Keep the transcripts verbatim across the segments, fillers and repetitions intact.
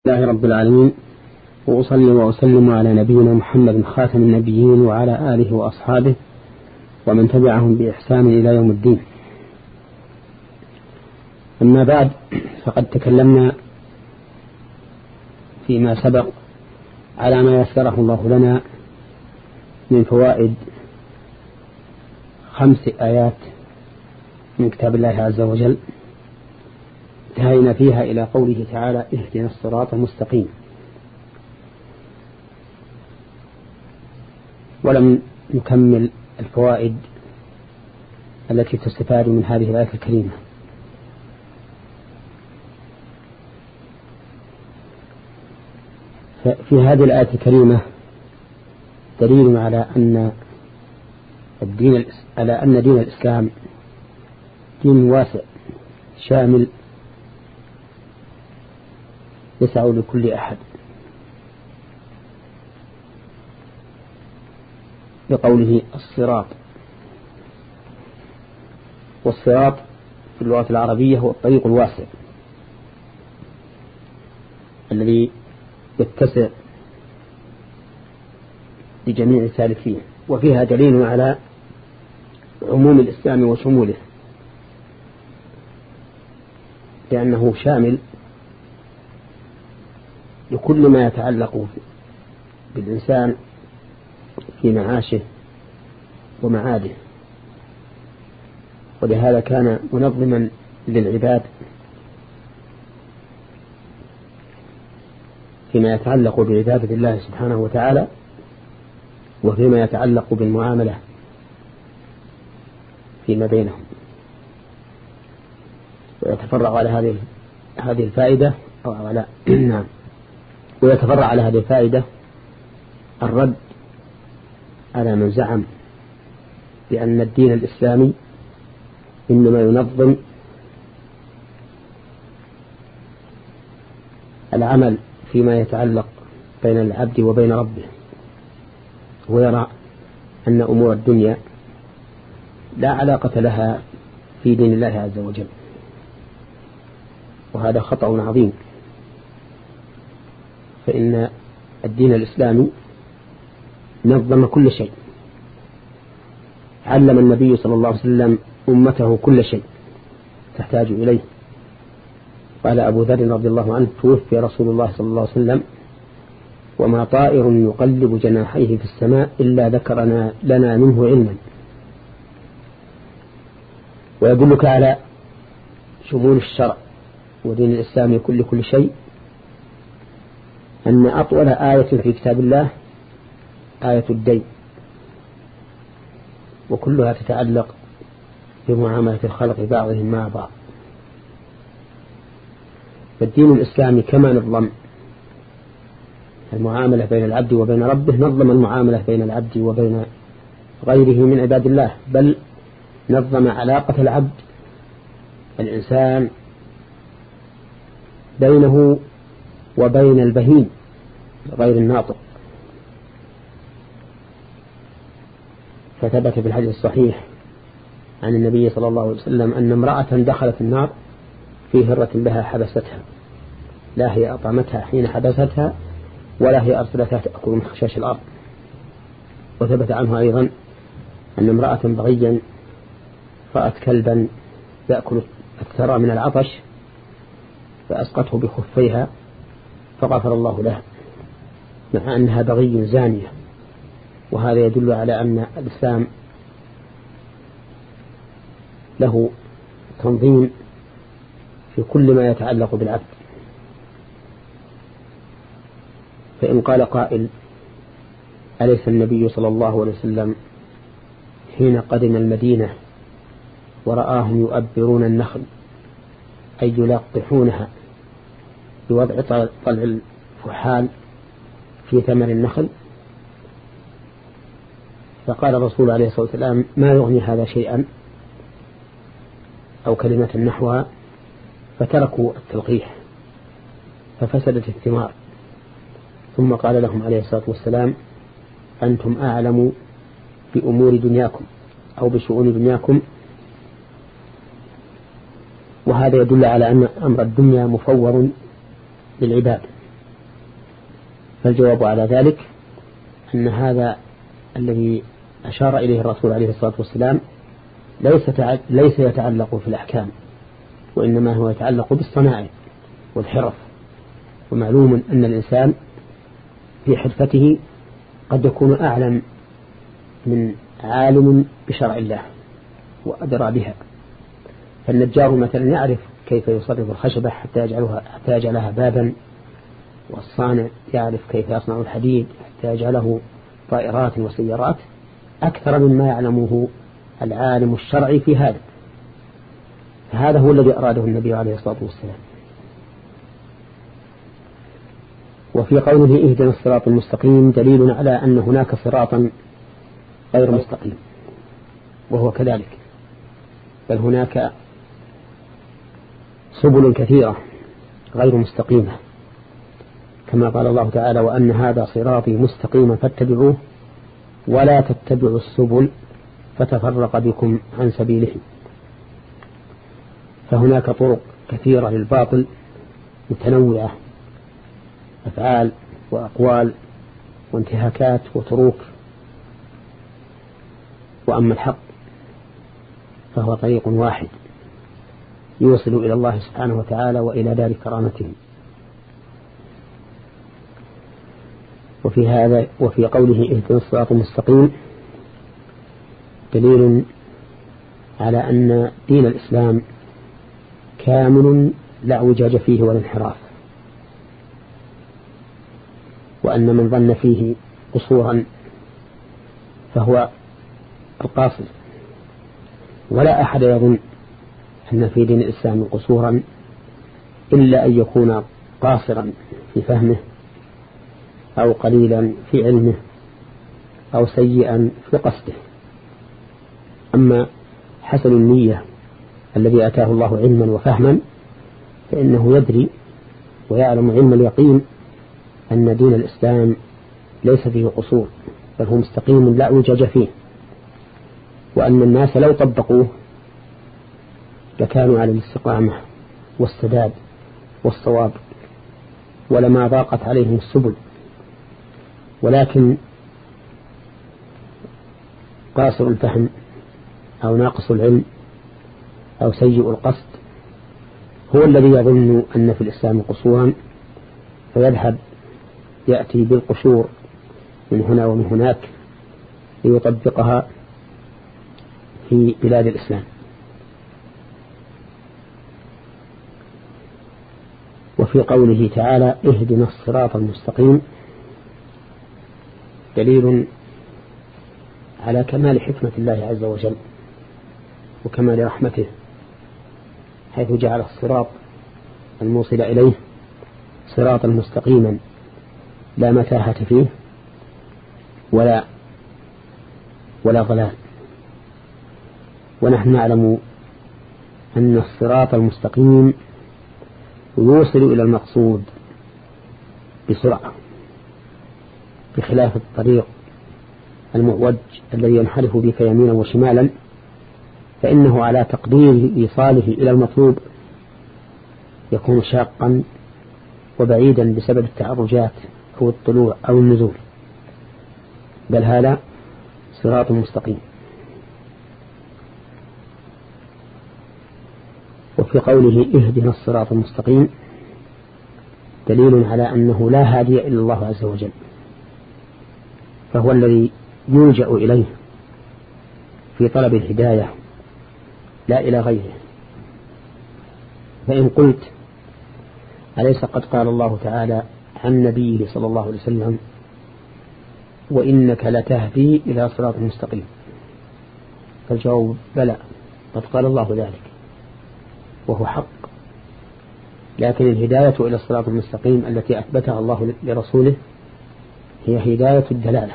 الله رب العالمين، وأصلي وأسلم على نبينا محمد خاتم النبيين وعلى آله وأصحابه ومن تبعهم بإحسان إلى يوم الدين. أما بعد، فقد تكلمنا فيما سبق على ما يسره الله لنا من فوائد خمس آيات من كتاب الله عز وجل، انتهينا فيها إلى قوله تعالى: اهدنا الصراط المستقيم. ولم نكمل الفوائد التي تستفاد من هذه الآية الكريمة. في هذه الآية الكريمة دليل على أن الدين على أن دين الإسلام دين واسع شامل يسع لكل أحد، بقوله الصراط. والصراط في اللغة العربية هو الطريق الواسع الذي يتسع لجميع السالكين، وفيها دليل على عموم الإسلام وشموله، لأنه شامل لكل ما يتعلق بالإنسان في معاشه ومعاده. ولهذا كان منظما للعباد فيما يتعلق بعبادة الله سبحانه وتعالى، وفيما يتعلق بالمعاملة فيما بينهم. ويتفرع على هذه هذه الفائدة أو على نعم ويتفرع على هذه الفائدة الرد على من زعم بأن الدين الإسلامي إنما ينظم العمل فيما يتعلق بين العبد وبين ربه، ويرى أن أمور الدنيا لا علاقة لها في دين الله عز وجل، وهذا خطأ عظيم. فإن الدين الإسلامي نظم كل شيء، علم النبي صلى الله عليه وسلم أمته كل شيء تحتاج إليه. قال أبو ذر رضي الله عنه: توفي رسول الله صلى الله عليه وسلم وما طائر يقلب جناحيه في السماء إلا ذكرنا لنا منه علما. ويدلك على شمول الشرع ودين الإسلام كل كل شيء أن أطول آية في كتاب الله آية الدين، وكلها تتعلق بمعاملة الخلق بعضهم مع بعض. فالدين الإسلامي كما نظم المعاملة بين العبد وبين ربه، نظم المعاملة بين العبد وبين غيره من عباد الله، بل نظم علاقة العبد الإنسان بينه وبين البهيم غير الناطق. فثبت في الحديث الصحيح عن النبي صلى الله عليه وسلم أن امرأة دخلت النار في هرة لها حبستها، لا هي أطعمتها حين حبستها ولا هي أرسلتها تأكل من خشاش الأرض. وثبت عنه أيضا أن امرأة بغيا رأت كلبا يأكل الثرى من العطش فأسقطه بخفيها فغفر الله لها، مع أنها بغي زانية. وهذا يدل على أن الإسلام له تنظيم في كل ما يتعلق بالعبد. فإن قال قائل: أليس النبي صلى الله عليه وسلم حين قدم المدينة ورآهم يؤبرون النخل أي يلقحونها بوضع طلع الفحال في ثمر النخل؟ فقال الرسول عليه الصلاة والسلام: ما يغني هذا شيئا، أو كلمة نحوها، فتركوا التلقيح ففسدت الثمار. ثم قال لهم عليه الصلاة والسلام: أنتم أعلم بأمور دنياكم أو بشؤون دنياكم. وهذا يدل على أن أمر الدنيا مفور للعباد فالجواب على ذلك أن هذا الذي أشار إليه الرسول عليه الصلاة والسلام ليس ليس يتعلق في الأحكام، وإنما هو يتعلق بالصنائع والحرف. ومعلوم أن الإنسان في حرفته قد يكون أعلم من عالم بشرع الله وأدرى بها. فالنجار مثلا يعرف كيف يصرف الخشبة حتى يجعلها حتى يجعلها بابا، والصانع يعرف كيف يصنع الحديد حتى يجعله طائرات وسيارات أكثر مما يعلمه العالم الشرعي في هذا. فهذا هو الذي أراده النبي عليه الصلاة والسلام. وفي قوله اهدنا الصراط المستقيم دليل على أن هناك صراطا غير مستقيم، وهو كذلك، بل هناك سبل كثيرة غير مستقيمة، كما قال الله تعالى وأن هذا صراطي مستقيما فاتبعوه ولا تتبعوا السبل فتفرق بكم عن سبيله. فهناك طرق كثيرة للباطل متنوعة، أفعال وأقوال وانتهاكات وتروك. وأما الحق فهو طريق واحد يوصل إلى الله سبحانه وتعالى وإلى دار كرامته. وفي هذا وفي قوله اهدنا الصراط المستقيم دليل على أن دين الإسلام كامل لا اعوجاج فيه ولا انحراف، وأن من ظن فيه قصورا فهو القاصر، ولا أحد يظن أن في دين الإسلام قصورا إلا أن يكون قاصرا في فهمه أو قليلا في علمه أو سيئا في قصده. أما حسن النية الذي أتاه الله علما وفهما فإنه يدري ويعلم علم اليقين أن دين الإسلام ليس فيه قصور، بل هو مستقيم لا اعوجاج فيه، وأن الناس لو طبقوه لكانوا على الاستقامة والسداد والصواب ولما ضاقت عليهم السبل. ولكن قاصر الفهم أو ناقص العلم أو سيء القصد هو الذي يظن أن في الإسلام قصورا، فيذهب يأتي بالقشور من هنا ومن هناك ليطبقها في بلاد الإسلام. وفي قوله تعالى اهدنا الصراط المستقيم دليل على كمال حكمة الله عز وجل وكمال رحمته، حيث جعل الصراط الموصل إليه صراطا مستقيما لا متاهة فيه ولا ولا ضلال. ونحن نعلم أن الصراط المستقيم يوصل إلى المقصود بسرعة، بخلاف الطريق المعوج الذي ينحرف بك يمينا وشمالا، فإنه على تقدير إيصاله إلى المطلوب يكون شاقا وبعيدا بسبب التعرجات أو الطلوع أو النزول، بل هذا صراط مستقيم. وفي قوله اهدنا الصراط المستقيم دليل على أنه لا هادي إلا الله عز وجل، فهو الذي يلجأ إليه في طلب الهداية لا إلى غيره. فإن قلت أليس قد قال الله تعالى عن نبيه صلى الله عليه وسلم وإنك لتهدي إلى صراط مستقيم؟ فالجواب بلى، قد قال الله ذلك وهو حق، لكن الهداية إلى الصراط المستقيم التي أثبتها الله لرسوله هي هداية الدلالة،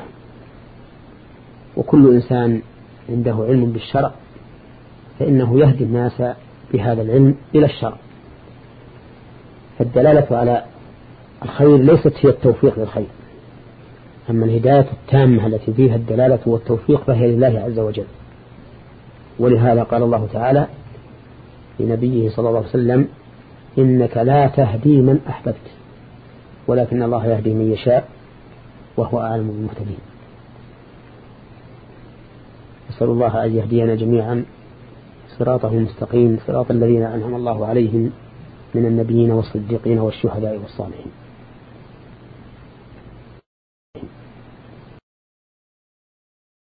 وكل إنسان عنده علم بالشرع فإنه يهدي الناس بهذا العلم إلى الشرع. فالدلالة على الخير ليست هي التوفيق للخير، أما الهداية التامة التي فيها الدلالة والتوفيق فهي لله عز وجل. ولهذا قال الله تعالى لنبيه صلى الله عليه وسلم إنك لا تهدي من أحببت ولكن الله يهدي من يشاء وهو أعلم بالمهتدين. نسأل الله أن يهدينا جميعا صراطه المستقيم، صراط الذين أنعم الله عليهم من النبيين والصديقين والشهداء والصالحين.